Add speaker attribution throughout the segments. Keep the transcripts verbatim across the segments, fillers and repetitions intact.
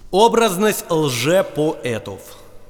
Speaker 1: Образность лжепоэтов.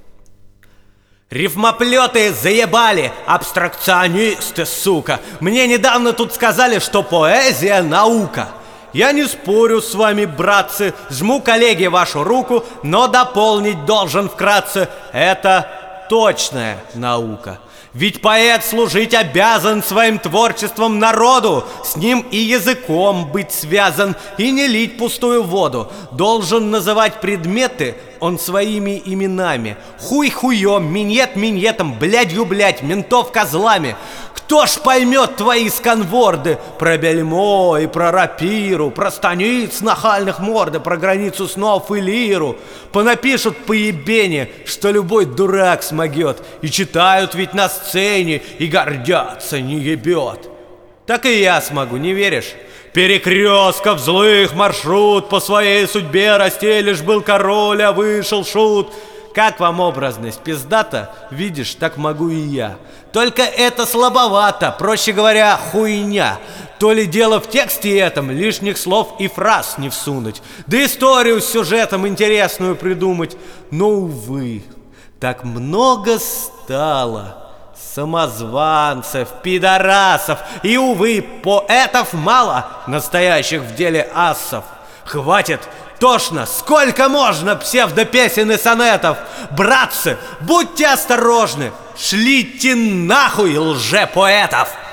Speaker 1: Рифмоплеты заебали, абстракционисты, сука. Мне недавно тут сказали, что поэзия — наука. Я не спорю с вами, братцы, жму коллеге вашу руку, но дополнить должен вкратце: это точная наука. Ведь поэт служить обязан своим творчеством народу, с ним и языком быть связан, и не лить пустую воду. Должен называть предметы он своими именами. Хуй хуем, миньет миньетом, блядью блядь, ментов козлами. Кто ж поймет твои сканворды про бельмо и про рапиру, про станиц нахальных морды, про границу снов и лиру? Понапишут поебени, что любой дурак смогет, и читают ведь на сцене, и гордятся, не ебет. Так и я смогу, не веришь? Перекрестков злых маршрут, по своей судьбе растелишь, был король, а вышел шут. Как вам образность пиздата? Видишь, так могу и я. Только это слабовато, проще говоря, хуйня. То ли дело в тексте этом, лишних слов и фраз не всунуть, да историю с сюжетом интересную придумать. Но, увы, так много стало самозванцев, пидорасов, и, увы, поэтов мало, настоящих в деле ассов. Хватит, тошно, сколько можно псевдопесен и сонетов? Братцы, будьте осторожны, шлите нахуй лжепоэтов!